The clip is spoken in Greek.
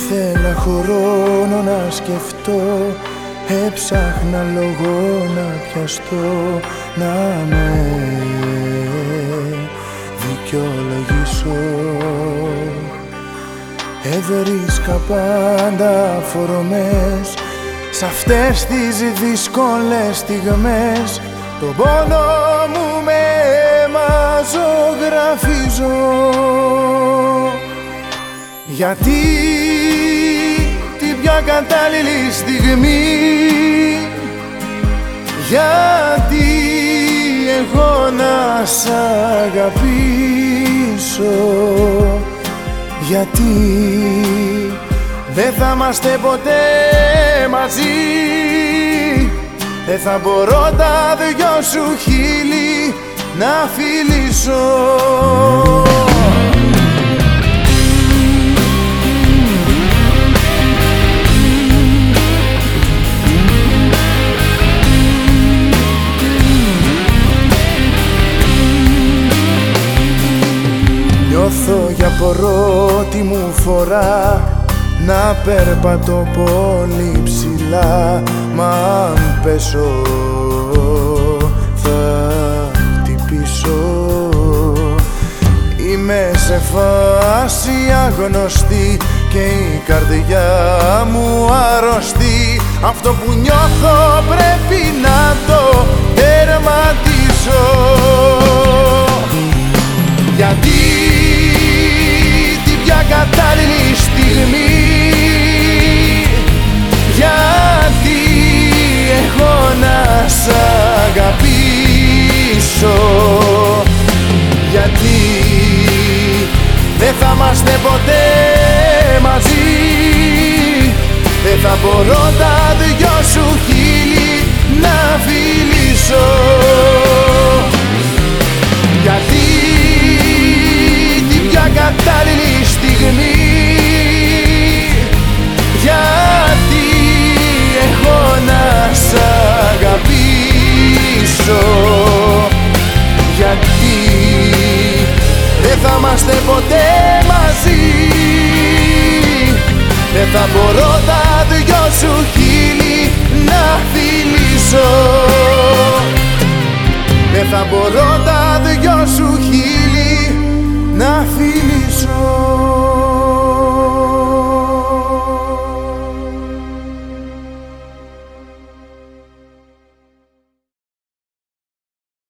Ήθελα χρόνο να σκεφτώ, έψαχνα λόγο να πιαστώ, να με δικαιολογήσω. Έβρισκα πάντα αφορμές σ' αυτές τις δύσκολες στιγμές. Τον πόνο μου με μαζογραφίζω. Γιατί την πιο κατάλληλη στιγμή, γιατί εγώ να σ' αγαπήσω, γιατί δεν θα είμαστε ποτέ μαζί, δεν θα μπορώ τα δυο σου χείλη να φιλήσω. Νιώθω για πρώτη μου φορά να περπατώ πολύ ψηλά, μα αν πέσω θα χτυπήσω. Είμαι σε φάση αγνωστή και η καρδιά μου αρρωστή. Αυτό που νιώθω πρέπει να το τερματίσω. Γιατί την πια κατάλληλη στιγμή, γιατί έχω να σ' αγαπήσω, γιατί δεν θα είμαστε ποτέ μαζί, δεν θα μπορώ τα δυο σου χείλη να φιλήσω. Γιατί την πια κατάλληλη στιγμή, γιατί έχω να σ' αγαπήσω, γιατί δεν θα είμαστε ποτέ μαζί, δεν θα μπορώ τα δυο σου χείλη να φιλήσω, δεν θα μπορώ τα δυο σου χείλη να φιλήσω.